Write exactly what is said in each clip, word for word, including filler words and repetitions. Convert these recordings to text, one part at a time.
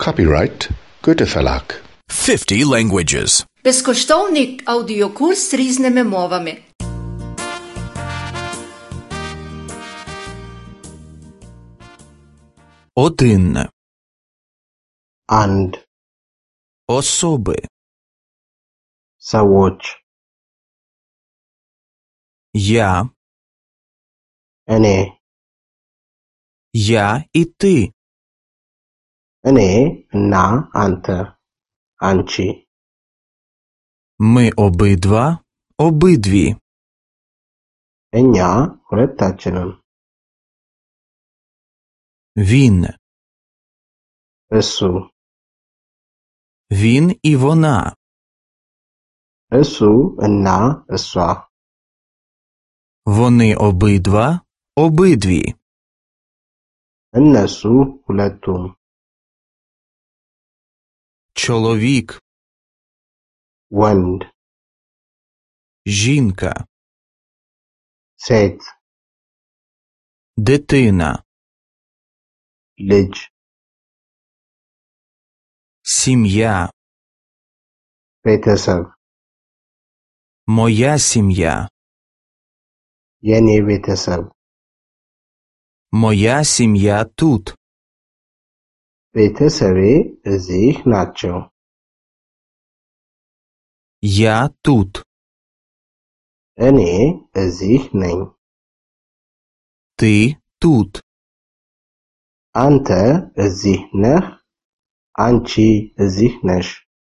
Copyright Goethe Verlag. fifty languages. Безкоштовний аудіокурс різними мовами. Один. And Особи. ሰዎች Я. እኔ Я і ти. እኔ እና አንተ አንቺ Ми обидва, обидві. እኛ ሁለታችንም Він. እሱ Він і вона. እሱ እና እሷ Вони обидва, обидві. እነሱ ሁለቱም Чоловік. ወንድ Жінка. ሴት Дитина. ልጅ Сім'я. ቤተሰብ Моя сім'я. የኔ ቤተሰብ Моя сім'я тут. ቤተሰቤ እዚህ ናቸው Я тут. እኔ እዚህ ነኝ Ти тут. አንተ እዚህ ነህ አንቺ እዚህ ነሽ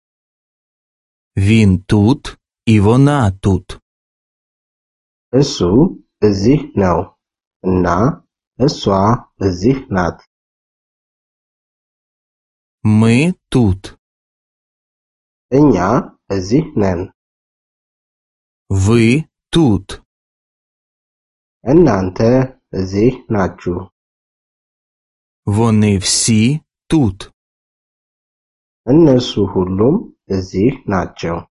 Він тут і вона тут. እሱ እዚህ ነው እና እሷ እዚህ ናት Ми тут. እኛ እዚህ ነን Ви тут. እናንተ እዚህ ናችሁ Вони всі тут. እነሱ ሁሉም እዚህ ናቸው